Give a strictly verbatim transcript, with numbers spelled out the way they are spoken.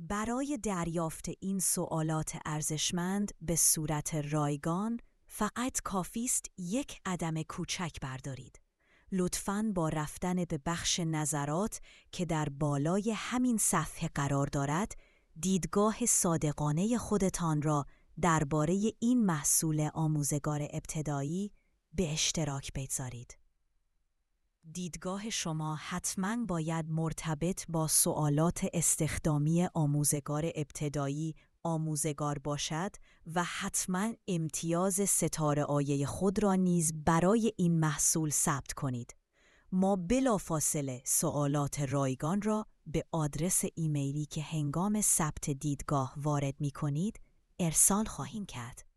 برای دریافت این سوالات ارزشمند به صورت رایگان فقط کافی است یک عدم کوچک بردارید. لطفاً با رفتن به بخش نظرات که در بالای همین صفحه قرار دارد، دیدگاه صادقانه خودتان را درباره این محصول آموزگار ابتدایی به اشتراک بگذارید. دیدگاه شما حتماً باید مرتبط با سوالات استخدامی آموزگار ابتدایی آموزگار باشد و حتماً امتیاز ستاره آیه خود را نیز برای این محصول ثبت کنید. ما بلافاصله سوالات رایگان را به آدرس ایمیلی که هنگام ثبت دیدگاه وارد می کنید ارسال خواهیم کرد.